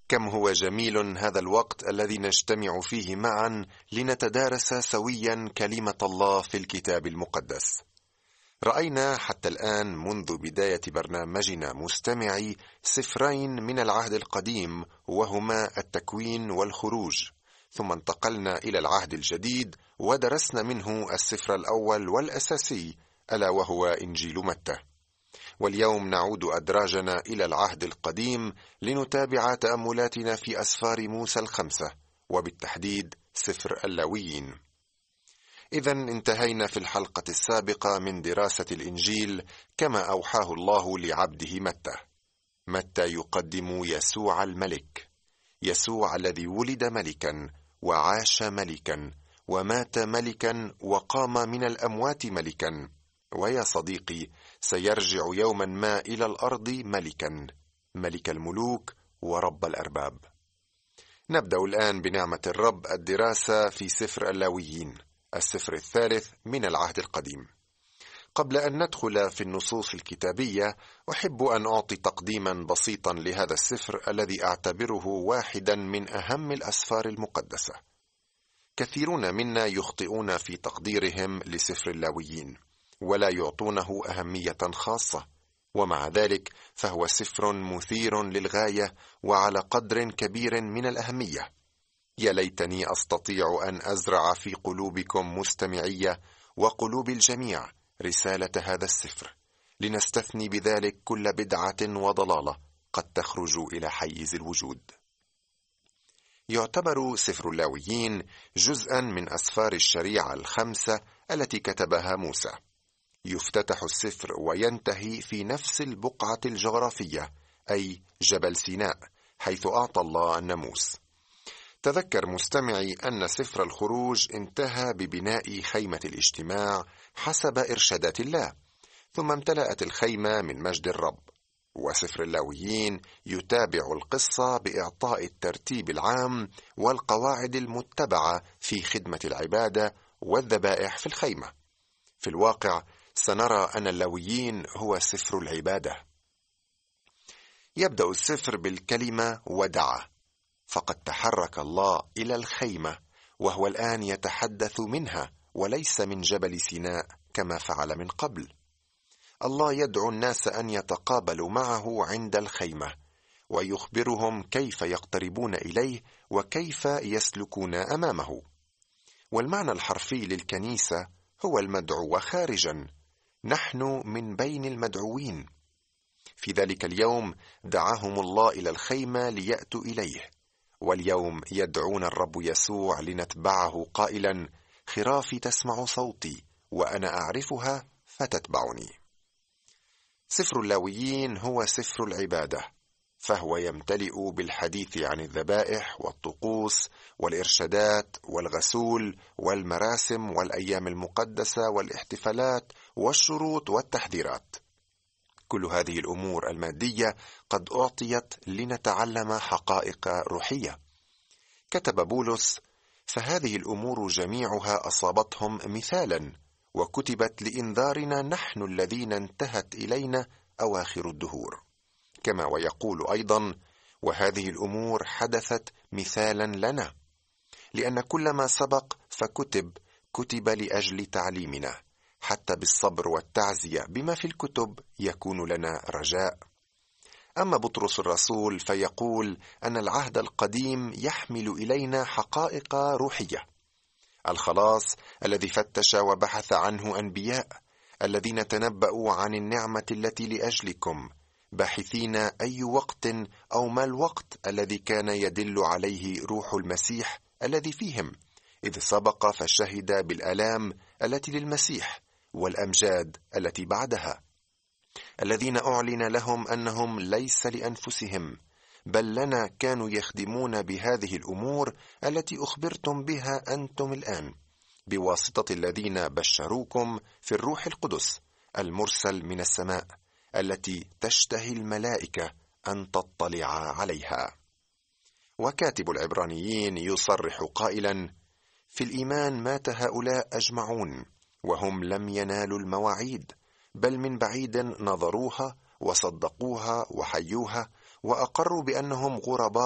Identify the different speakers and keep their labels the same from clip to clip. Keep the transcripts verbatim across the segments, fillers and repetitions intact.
Speaker 1: كم هو جميل هذا الوقت الذي نجتمع فيه معا لنتدارس سويا كلمة الله في الكتاب المقدس. رأينا حتى الآن منذ بداية برنامجنا مستمعي سفرين من العهد القديم، وهما التكوين والخروج، ثم انتقلنا إلى العهد الجديد ودرسنا منه السفر الأول والأساسي، ألا وهو إنجيل متى. واليوم نعود أدراجنا إلى العهد القديم لنتابع تأملاتنا في أسفار موسى الخمسة، وبالتحديد سفر اللاويين. إذن انتهينا في الحلقة السابقة من دراسة الإنجيل كما أوحاه الله لعبده متى. متى يقدم يسوع الملك، يسوع الذي ولد ملكا وعاش ملكا ومات ملكا وقام من الأموات ملكا، ويا صديقي سيرجع يوما ما إلى الأرض ملكا، ملك الملوك ورب الأرباب. نبدأ الآن بنعمة الرب الدراسة في سفر اللاويين، السفر الثالث من العهد القديم. قبل أن ندخل في النصوص الكتابية، أحب أن أعطي تقديما بسيطا لهذا السفر الذي أعتبره واحدا من أهم الأسفار المقدسة. كثيرون منا يخطئون في تقديرهم لسفر اللاويين ولا يعطونه أهمية خاصة، ومع ذلك فهو سفر مثير للغاية وعلى قدر كبير من الأهمية. يا ليتني أستطيع أن أزرع في قلوبكم مستمعية وقلوب الجميع رسالة هذا السفر، لنستثني بذلك كل بدعة وضلالة قد تخرج إلى حيز الوجود. يعتبر سفر اللاويين جزءا من أسفار الشريعة الخمسة التي كتبها موسى. يفتتح السفر وينتهي في نفس البقعة الجغرافية، أي جبل سيناء، حيث أعطى الله الناموس. تذكر مستمعي أن سفر الخروج انتهى ببناء خيمة الاجتماع حسب إرشادات الله، ثم امتلأت الخيمة من مجد الرب. وسفر اللاويين يتابع القصة بإعطاء الترتيب العام والقواعد المتبعة في خدمة العبادة والذبائح في الخيمة. في الواقع سنرى أن اللاويين هو سفر العبادة. يبدأ السفر بالكلمة ودعا، فقد تحرك الله إلى الخيمة، وهو الآن يتحدث منها وليس من جبل سيناء كما فعل من قبل. الله يدعو الناس أن يتقابلوا معه عند الخيمة، ويخبرهم كيف يقتربون إليه وكيف يسلكون أمامه. والمعنى الحرفي للكنيسة هو المدعو خارجا، نحن من بين المدعوين. في ذلك اليوم دعاهم الله إلى الخيمة ليأتوا إليه، واليوم يدعون الرب يسوع لنتبعه قائلا: خرافي تسمع صوتي وأنا أعرفها فتتبعني. سفر اللاويين هو سفر العبادة، فهو يمتلئ بالحديث عن الذبائح والطقوس والإرشادات والغسول والمراسم والأيام المقدسة والاحتفالات والشروط والتحذيرات. كل هذه الأمور المادية قد أعطيت لنتعلم حقائق روحية. كتب بولس: فهذه الأمور جميعها أصابتهم مثالا، وكتبت لإنذارنا نحن الذين انتهت إلينا أواخر الدهور. كما ويقول أيضا: وهذه الأمور حدثت مثالا لنا، لأن كل ما سبق فكتب كتب لأجل تعليمنا، حتى بالصبر والتعزية بما في الكتب يكون لنا رجاء. أما بطرس الرسول فيقول أن العهد القديم يحمل إلينا حقائق روحية: الخلاص الذي فتش وبحث عنه أنبياء الذين تنبأوا عن النعمة التي لأجلكم، باحثين أي وقت أو ما الوقت الذي كان يدل عليه روح المسيح الذي فيهم، إذ سبق فشهد بالآلام التي للمسيح والأمجاد التي بعدها، الذين أعلن لهم أنهم ليس لأنفسهم بل لنا كانوا يخدمون بهذه الأمور التي أخبرتم بها أنتم الآن، بواسطة الذين بشروكم في الروح القدس المرسل من السماء، التي تشتهي الملائكة أن تطلع عليها. وكاتب العبرانيين يصرح قائلا: في الإيمان مات هؤلاء أجمعون وهم لم ينالوا المواعيد، بل من بعيد نظروها وصدقوها وحيوها، وأقروا بأنهم غرباء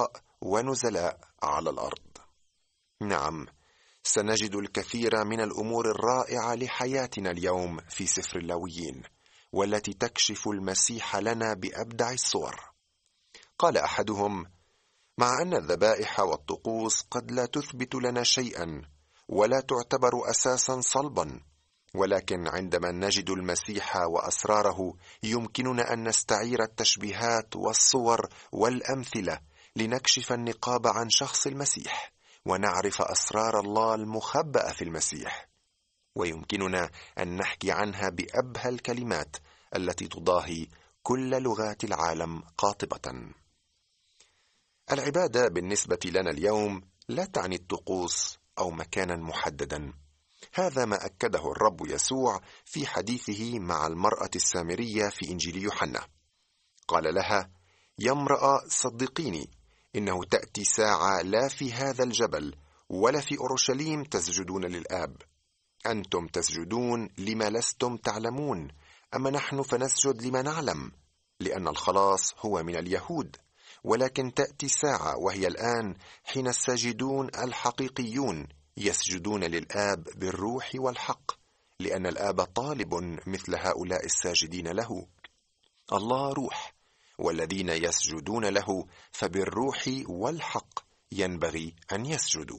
Speaker 1: ونزلاء على الأرض. نعم، سنجد الكثير من الأمور الرائعة لحياتنا اليوم في سفر اللاويين، والتي تكشف المسيح لنا بأبدع الصور. قال أحدهم: مع أن الذبائح والطقوس قد لا تثبت لنا شيئا ولا تعتبر أساسا صلبا، ولكن عندما نجد المسيح وأسراره يمكننا أن نستعير التشبيهات والصور والأمثلة لنكشف النقاب عن شخص المسيح ونعرف أسرار الله المخبأة في المسيح، ويمكننا أن نحكي عنها بأبهى الكلمات التي تضاهي كل لغات العالم قاطبة. العبادة بالنسبة لنا اليوم لا تعني الطقوس أو مكانا محددا. هذا ما أكده الرب يسوع في حديثه مع المرأة السامرية في إنجيل يوحنا. قال لها: يا امرأة، صدقيني، إنه تأتي ساعة لا في هذا الجبل ولا في أورشليم تسجدون للآب. أنتم تسجدون لما لستم تعلمون، أما نحن فنسجد لما نعلم، لأن الخلاص هو من اليهود. ولكن تأتي ساعة وهي الآن حين الساجدون الحقيقيون يسجدون للآب بالروح والحق، لأن الآب طالب مثل هؤلاء الساجدين له. الله روح، والذين يسجدون له فبالروح والحق ينبغي أن يسجدوا.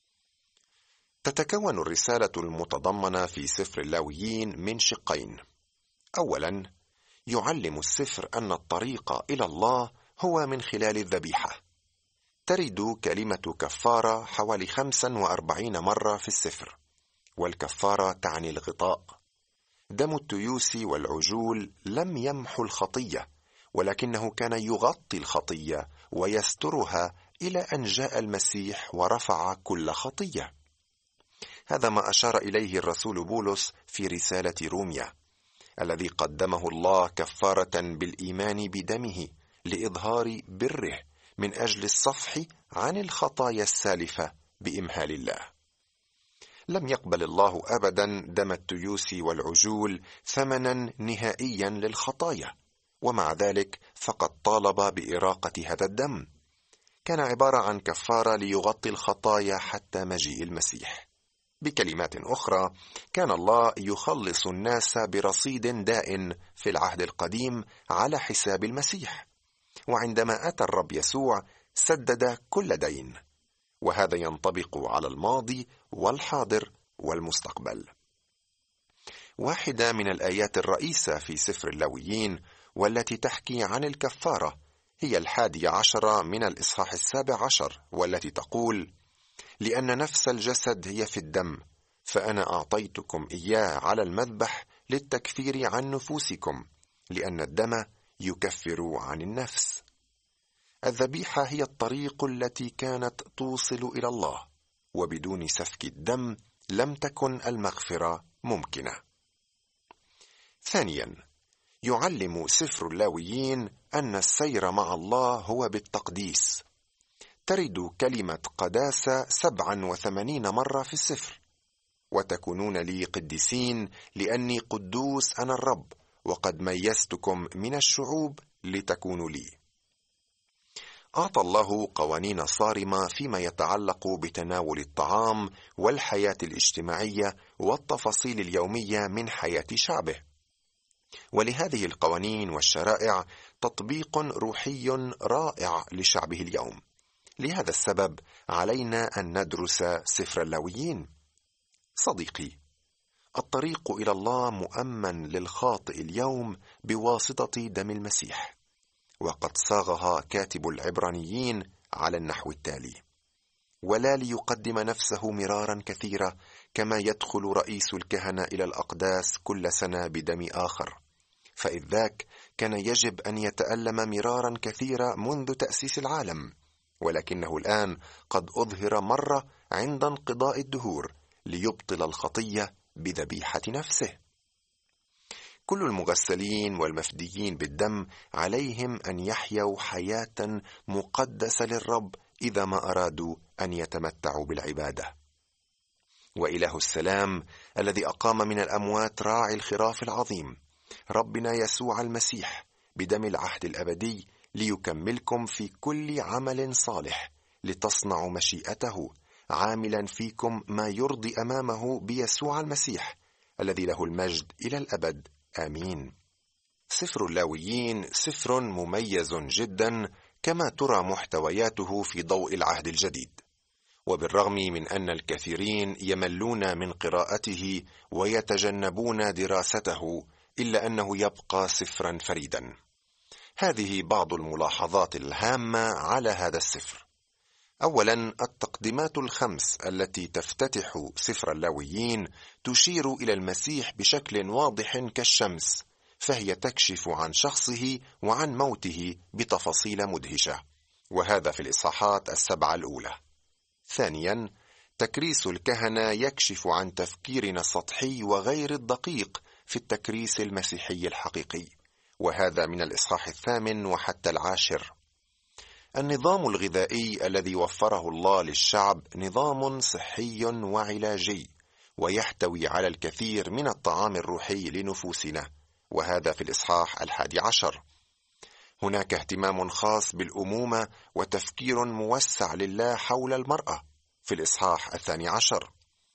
Speaker 1: تتكون الرسالة المتضمنة في سفر اللاويين من شقين. أولا، يعلم السفر أن الطريق إلى الله هو من خلال الذبيحة. ترد كلمة كفارة حوالي خمسا وأربعين مرة في السفر، والكفارة تعني الغطاء. دم التيوس والعجول لم يمحو الخطية، ولكنه كان يغطي الخطية ويسترها إلى أن جاء المسيح ورفع كل خطية. هذا ما أشار إليه الرسول بولس في رسالة روميا، الذي قدمه الله كفارة بالإيمان بدمه لإظهار بره من أجل الصفح عن الخطايا السالفة بإمهال الله. لم يقبل الله أبدا دم التيوس والعجول ثمنا نهائيا للخطايا، ومع ذلك فقد طالب بإراقة هذا الدم. كان عبارة عن كفارة ليغطي الخطايا حتى مجيء المسيح. بكلمات أخرى، كان الله يخلص الناس برصيد دائن في العهد القديم على حساب المسيح، وعندما أتى الرب يسوع سدد كل دين، وهذا ينطبق على الماضي والحاضر والمستقبل. واحدة من الآيات الرئيسة في سفر اللاويين والتي تحكي عن الكفارة هي الحادية عشرة من الإصحاح السابع عشر، والتي تقول: لأن نفس الجسد هي في الدم، فأنا أعطيتكم إياه على المذبح للتكفير عن نفوسكم، لأن الدم يكفر عن النفس. الذبيحة هي الطريق التي كانت توصل إلى الله، وبدون سفك الدم لم تكن المغفرة ممكنة. ثانيا، يعلم سفر اللاويين أن السير مع الله هو بالتقديس. ترد كلمة قداسة سبعا وثمانين مرة في السفر: وتكونون لي قديسين لأني قدوس أنا الرب، وقد ميزتكم من الشعوب لتكونوا لي. أعطى الله قوانين صارمة فيما يتعلق بتناول الطعام والحياة الاجتماعية والتفاصيل اليومية من حياة شعبه، ولهذه القوانين والشرائع تطبيق روحي رائع لشعبه اليوم. لهذا السبب علينا أن ندرس سفر اللاويين. صديقي، الطريق إلى الله مؤمن للخاطئ اليوم بواسطة دم المسيح، وقد صاغها كاتب العبرانيين على النحو التالي: ولا ليقدم نفسه مرارا كثيرا كما يدخل رئيس الكهنة إلى الأقداس كل سنة بدم آخر، فإذ ذاك كان يجب أن يتألم مرارا كثيرا منذ تأسيس العالم، ولكنه الآن قد أظهر مرة عند انقضاء الدهور ليبطل الخطية بذبيحة نفسه. كل المغسلين والمفديين بالدم عليهم أن يحيوا حياة مقدسة للرب إذا ما أرادوا أن يتمتعوا بالعبادة. وإله السلام الذي أقام من الأموات راعي الخراف العظيم، ربنا يسوع المسيح، بدم العهد الأبدي ليكملكم في كل عمل صالح لتصنعوا مشيئته، عاملا فيكم ما يرضي أمامه بيسوع المسيح الذي له المجد إلى الأبد. آمين. سفر اللاويين سفر مميز جدا كما ترى محتوياته في ضوء العهد الجديد، وبالرغم من أن الكثيرين يملون من قراءته ويتجنبون دراسته، إلا أنه يبقى سفرا فريدا. هذه بعض الملاحظات الهامة على هذا السفر. أولا، التقدمات الخمس التي تفتتح سفر اللاويين تشير إلى المسيح بشكل واضح كالشمس، فهي تكشف عن شخصه وعن موته بتفاصيل مدهشة، وهذا في الإصحاحات السبعة الأولى. ثانيا، تكريس الكهنة يكشف عن تفكيرنا السطحي وغير الدقيق في التكريس المسيحي الحقيقي، وهذا من الإصحاح الثامن وحتى العاشر. النظام الغذائي الذي وفره الله للشعب نظام صحي وعلاجي، ويحتوي على الكثير من الطعام الروحي لنفوسنا، وهذا في الإصحاح الحادي عشر. هناك اهتمام خاص بالأمومة وتفكير موسع لله حول المرأة في الإصحاح الثاني عشر.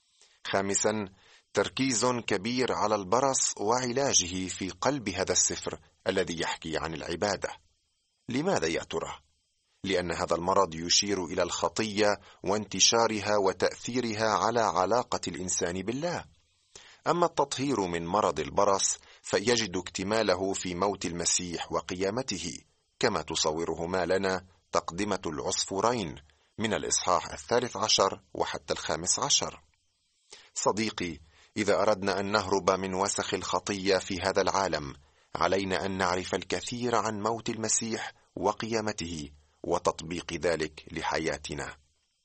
Speaker 1: خامسا، تركيز كبير على البرص وعلاجه في قلب هذا السفر الذي يحكي عن العبادة. لماذا يا ترى؟ لأن هذا المرض يشير إلى الخطية وانتشارها وتأثيرها على علاقة الإنسان بالله. أما التطهير من مرض البرص فيجد اكتماله في موت المسيح وقيامته، كما تصورهما لنا تقدمة العصفورين من الإصحاح الثالث عشر وحتى الخامس عشر. صديقي، إذا أردنا أن نهرب من وسخ الخطية في هذا العالم، علينا أن نعرف الكثير عن موت المسيح وقيامته وتطبيق ذلك لحياتنا.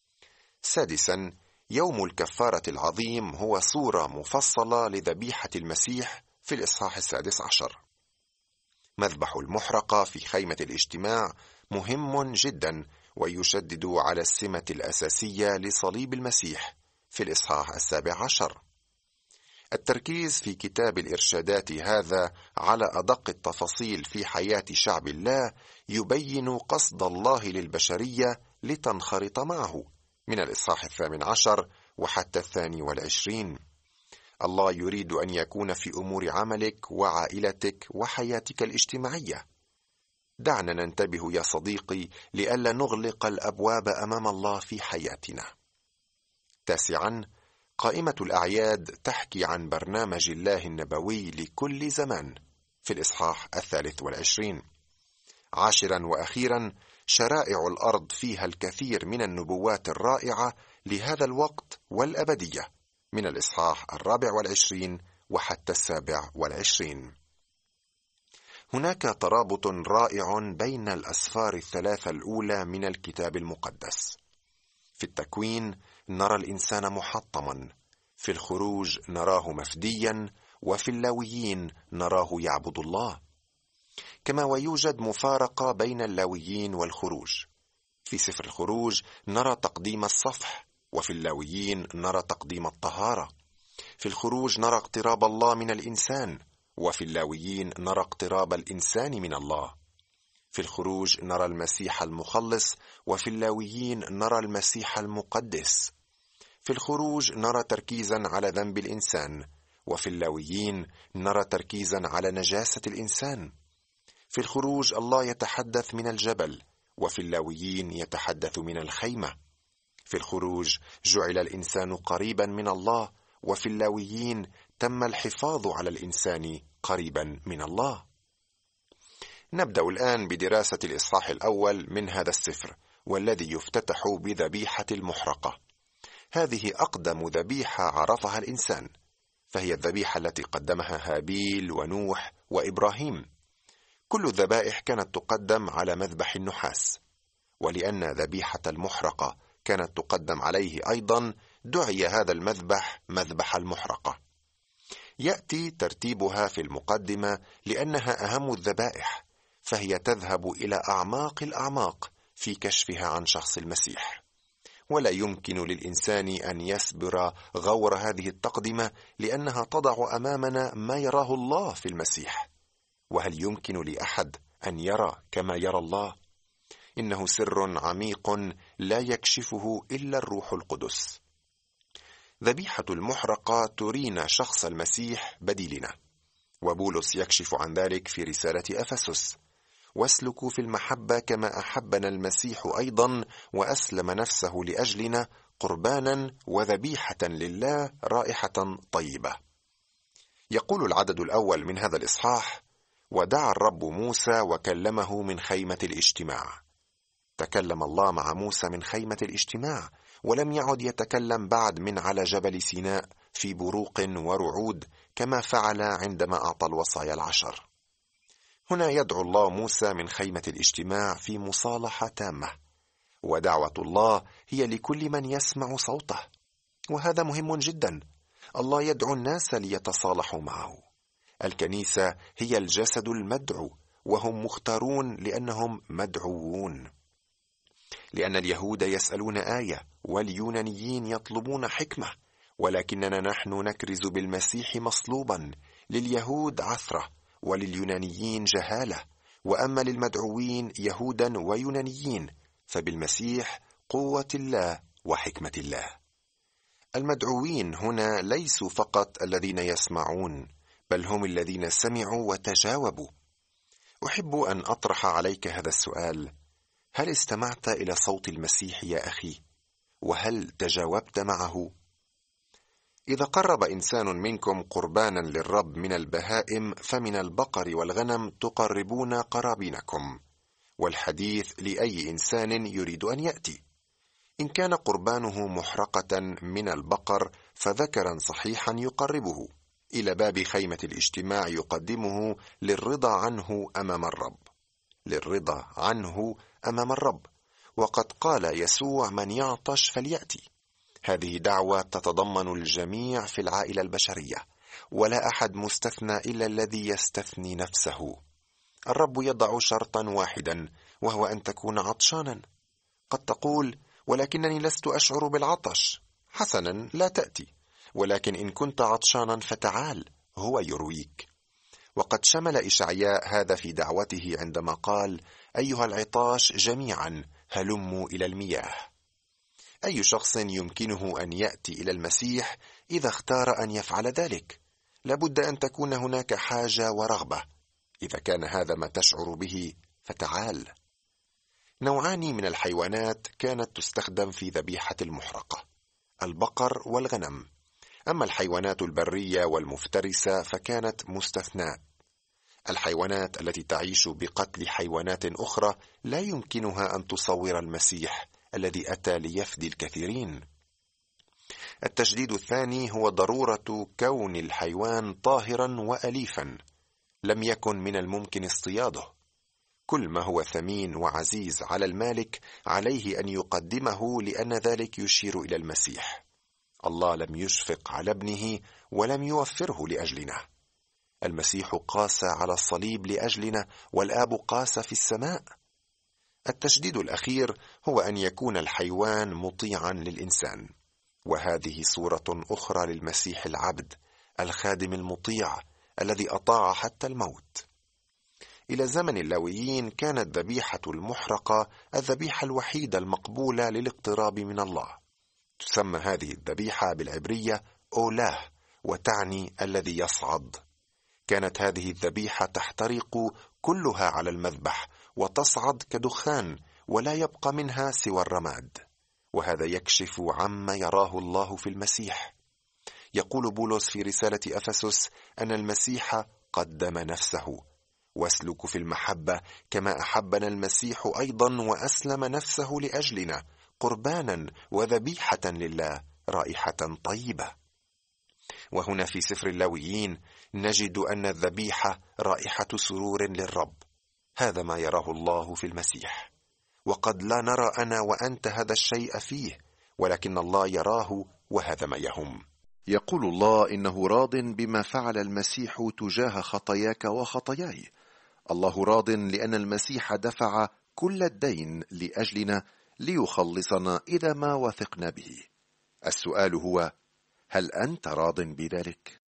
Speaker 1: سادسا، يوم الكفارة العظيم هو صورة مفصلة لذبيحة المسيح في الإصحاح السادس عشر. مذبح المحرقة في خيمة الاجتماع مهم جدا، ويشدد على السمة الأساسية لصليب المسيح في الإصحاح السابع عشر. التركيز في كتاب الإرشادات هذا على أدق التفاصيل في حياة شعب الله يبين قصد الله للبشرية لتنخرط معه من الإصحاح الثامن عشر وحتى الثاني والعشرين. الله يريد أن يكون في أمور عملك وعائلتك وحياتك الاجتماعية. دعنا ننتبه يا صديقي لئلا نغلق الأبواب أمام الله في حياتنا. تاسعا، قائمة الأعياد تحكي عن برنامج الله النبوي لكل زمان في الإصحاح الثالث والعشرين. عاشرا وأخيرا، شرائع الأرض فيها الكثير من النبوات الرائعة لهذا الوقت والأبدية من الإصحاح الرابع والعشرين وحتى السابع والعشرين. هناك ترابط رائع بين الأسفار الثلاثة الأولى من الكتاب المقدس. في التكوين نرى الإنسان محطما، في الخروج نراه مفديا، وفي اللاويين نراه يعبد الله. كما ويوجد مفارقة بين اللاويين والخروج. في سفر الخروج نرى تقديم الصفح، وفي اللاويين نرى تقديم الطهارة. في الخروج نرى اقتراب الله من الإنسان، وفي اللاويين نرى اقتراب الإنسان من الله. في الخروج نرى المسيح المخلص، وفي اللاويين نرى المسيح المقدس. في الخروج نرى تركيزا على ذنب الإنسان، وفي اللاويين نرى تركيزا على نجاسة الإنسان. في الخروج الله يتحدث من الجبل، وفي اللاويين يتحدث من الخيمة. في الخروج جعل الإنسان قريبا من الله، وفي اللاويين تم الحفاظ على الإنسان قريبا من الله. نبدأ الآن بدراسة الإصحاح الأول من هذا السفر، والذي يفتتح بذبيحة المحرقة. هذه أقدم ذبيحة عرفها الإنسان، فهي الذبيحة التي قدمها هابيل ونوح وإبراهيم. كل الذبائح كانت تقدم على مذبح النحاس، ولأن ذبيحة المحرقة كانت تقدم عليه أيضا دعي هذا المذبح مذبح المحرقة. يأتي ترتيبها في المقدمة لأنها أهم الذبائح، فهي تذهب إلى أعماق الأعماق في كشفها عن شخص المسيح، ولا يمكن للإنسان أن يسبر غور هذه التقدمة لأنها تضع أمامنا ما يراه الله في المسيح. وهل يمكن لأحد أن يرى كما يرى الله؟ إنه سر عميق لا يكشفه إلا الروح القدس. ذبيحة المحرقة ترينا شخص المسيح بديلنا، وبولس يكشف عن ذلك في رسالة أفسس: واسلكوا في المحبة كما أحبنا المسيح أيضا وأسلم نفسه لأجلنا قربانا وذبيحة لله رائحة طيبة. يقول العدد الأول من هذا الإصحاح: ودعا الرب موسى وكلمه من خيمة الاجتماع. تكلم الله مع موسى من خيمة الاجتماع، ولم يعد يتكلم بعد من على جبل سيناء في بروق ورعود كما فعل عندما أعطى الوصايا العشر. هنا يدعو الله موسى من خيمة الاجتماع في مصالحة تامة، ودعوة الله هي لكل من يسمع صوته، وهذا مهم جدا. الله يدعو الناس ليتصالحوا معه. الكنيسة هي الجسد المدعو، وهم مختارون لأنهم مدعوون. لأن اليهود يسألون آية واليونانيين يطلبون حكمة، ولكننا نحن نكرز بالمسيح مصلوبا، لليهود عثرة ولليونانيين جهالة، وأما للمدعوين يهودا ويونانيين فبالمسيح قوة الله وحكمة الله. المدعوين هنا ليسوا فقط الذين يسمعون، بل هم الذين سمعوا وتجاوبوا. أحب أن أطرح عليك هذا السؤال: هل استمعت إلى صوت المسيح يا أخي؟ وهل تجاوبت معه؟ إذا قرب إنسان منكم قربانا للرب من البهائم فمن البقر والغنم تقربون قرابينكم، والحديث لأي إنسان يريد أن يأتي. إن كان قربانه محرقة من البقر فذكرا صحيحا يقربه إلى باب خيمة الاجتماع، يقدمه للرضا عنه أمام الرب، للرضا عنه أمام الرب. وقد قال يسوع: من يعطش فليأتي. هذه دعوة تتضمن الجميع في العائلة البشرية، ولا أحد مستثنى إلا الذي يستثني نفسه. الرب يضع شرطا واحدا، وهو أن تكون عطشانا. قد تقول: ولكنني لست أشعر بالعطش. حسنا، لا تأتي، ولكن إن كنت عطشانا فتعال، هو يرويك. وقد شمل إشعياء هذا في دعوته عندما قال: أيها العطاش جميعا هلموا إلى المياه. أي شخص يمكنه أن يأتي إلى المسيح إذا اختار أن يفعل ذلك؟ لابد أن تكون هناك حاجة ورغبة. إذا كان هذا ما تشعر به فتعال. نوعان من الحيوانات كانت تستخدم في ذبيحة المحرقة: البقر والغنم. أما الحيوانات البرية والمفترسة فكانت مستثناة. الحيوانات التي تعيش بقتل حيوانات أخرى لا يمكنها أن تصور المسيح الذي أتى ليفدي الكثيرين. التجديد الثاني هو ضرورة كون الحيوان طاهرا وأليفا، لم يكن من الممكن اصطياده. كل ما هو ثمين وعزيز على المالك عليه أن يقدمه، لأن ذلك يشير إلى المسيح. الله لم يشفق على ابنه ولم يوفره لأجلنا. المسيح قاس على الصليب لأجلنا، والآب قاس في السماء. التشديد الأخير هو أن يكون الحيوان مطيعا للإنسان، وهذه صورة أخرى للمسيح العبد الخادم المطيع الذي أطاع حتى الموت. إلى زمن اللاويين كانت ذبيحة المحرقة الذبيحة الوحيدة المقبولة للاقتراب من الله. تسمى هذه الذبيحة بالعبرية أولاه، وتعني الذي يصعد. كانت هذه الذبيحة تحترق كلها على المذبح وتصعد كدخان، ولا يبقى منها سوى الرماد. وهذا يكشف عما يراه الله في المسيح. يقول بولس في رسالة أفسس أن المسيح قدم نفسه. واسلك في المحبة كما أحبنا المسيح أيضا وأسلم نفسه لأجلنا قربانا وذبيحة لله رائحة طيبة. وهنا في سفر اللاويين نجد أن الذبيحة رائحة سرور للرب. هذا ما يراه الله في المسيح، وقد لا نرى أنا وأنت هذا الشيء فيه، ولكن الله يراه، وهذا ما يهم.
Speaker 2: يقول الله إنه راض بما فعل المسيح تجاه خطاياك وخطاياي. الله راض لأن المسيح دفع كل الدين لأجلنا ليخلصنا إذا ما وثقنا به. السؤال هو: هل أنت راض بذلك؟